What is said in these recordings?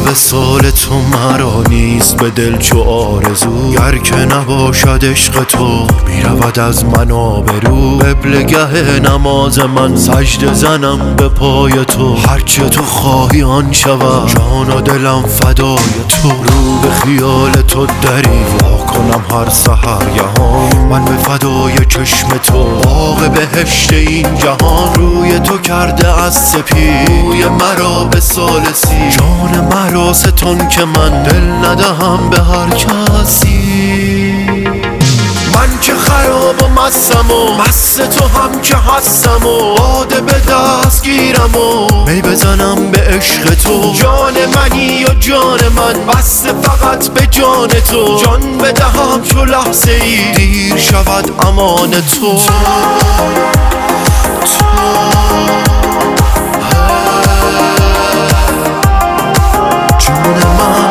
وصال تو مرا نیست به دل چو آرزو، گر که نباشد عشق تو میرود از من آبرو. قبلگه نماز من سجده زنم به پای تو، هرچه تو خواهی آن شود جان و دلم فدای تو. رو به خیال تو دری وا کنم هر سحرگهان، من به فدای چشم تو باغ بهشت این جهان. روی تو کرده از سپید روی مرا به ثالثی، جان مرا ستون که من دل ندهم به هر کسی. من که خراب و مستم و مست تو هم که هستم و باده به دست گیرم و می بزنم به عشق تو. جان منی و جان من بسته فقط به جان تو، جان بدهم چو لحظه ای دیر شود امان تو. جان من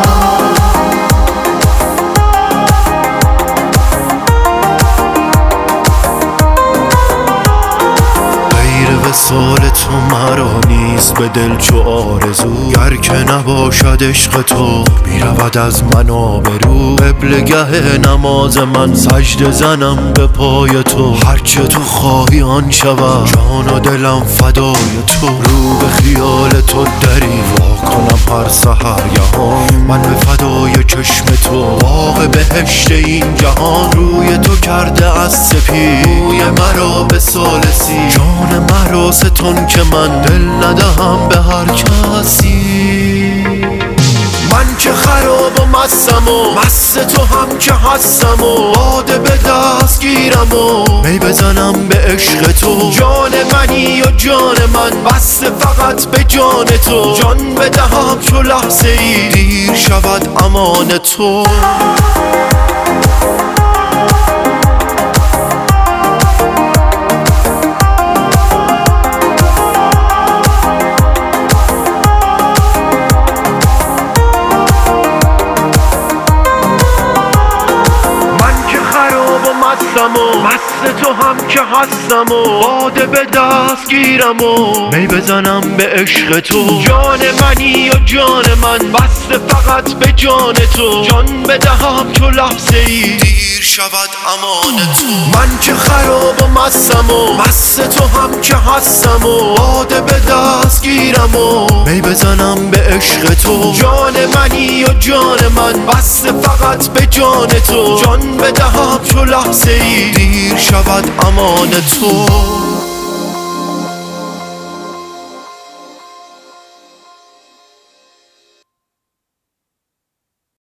وصال تو مرا نیست به دل چو آرزو، گر که نباشد عشق تو میرود از من آبرو. قبلگه نماز من سجده زنم به پای تو، هرچه تو خواهی آن شود جان و دلم فدای تو. رو به خیال تو دری وا کنم هر سحرگهان، من به فدای چشم تو باغ بهشت این جهان. روی تو کرده از سپید روی مرا به ثالثی، جان مرا ستون که من دل ندهم به هر کسی. من که خراب و مستم و مست تو هم که هستم و باده به دست گیرم و می بزنم به عشق تو. جان منی و جان من بسته فقط به جان تو، جان بدهم چو لحظه ای دیر شود امان تو. مست تو هم که هستم و باده به دست گیرم و می بزنم به عشق تو. جان منی و جان من بسته فقط به جان تو، جان بدهم چو لحظه ای دیر شود امان تو. من که خراب و مستم و مست تو هم که هستم و باده به دست گیرم و می بزنم به عشق تو. جان منی و جان من بسته فقط به جان تو، جان بدهم چو لحظه ای دیر شود امان تو.